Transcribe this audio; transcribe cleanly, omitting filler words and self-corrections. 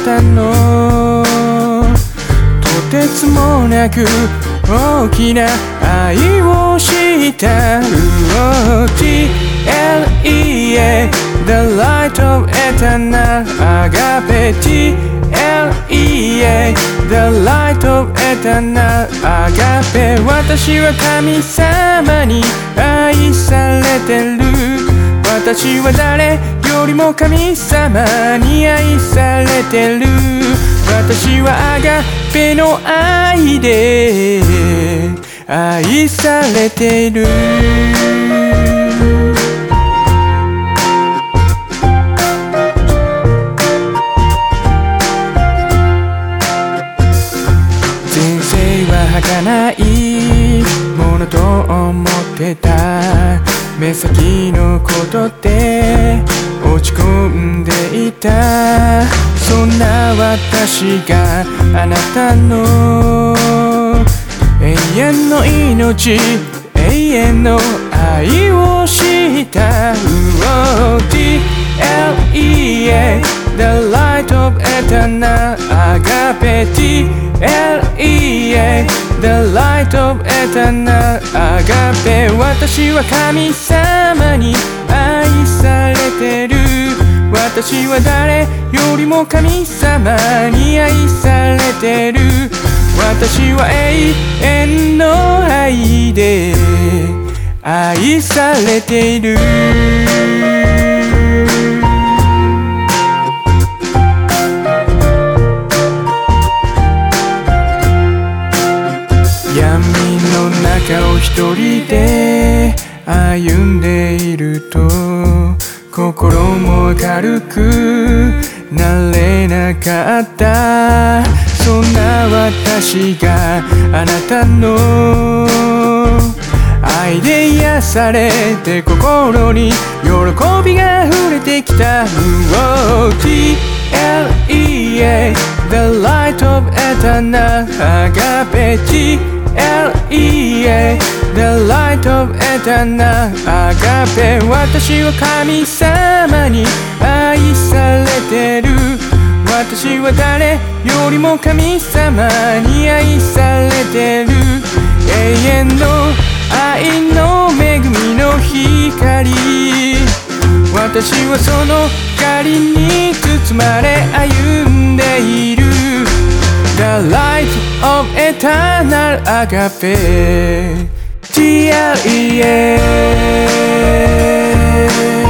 たのとてつもなく大きな愛を知った。TLEA The Light of Eternal Agape TLEA The Light of Eternal Agape 私は神様に愛されてる。私は誰よりも神様に愛されてる。私はアガペの愛で愛されている。人生は儚いものと思ってた。目先のことって落ち込んでいた。そんな私があなたの永遠の命、永遠の愛を知った。TLEA The Light of Eternal Agape TLEA The Light of Eternal Agape 私は神様に愛されてる。私は誰よりも神様に愛されてる。私は永遠の愛で愛されている。闇の中を一人で歩んでいると心も明るくなれなかった。そんな私があなたの愛で癒されて心に喜びが溢れてきた。TLEA The Light of Eternal Agape TLEA The Light of Eternal Agape 私は神様に愛されてる。私は誰よりも神様に愛されてる。永遠の愛の恵みの光、私はその光に包まれ歩んでいる。The Light of Eternal Agape TLEA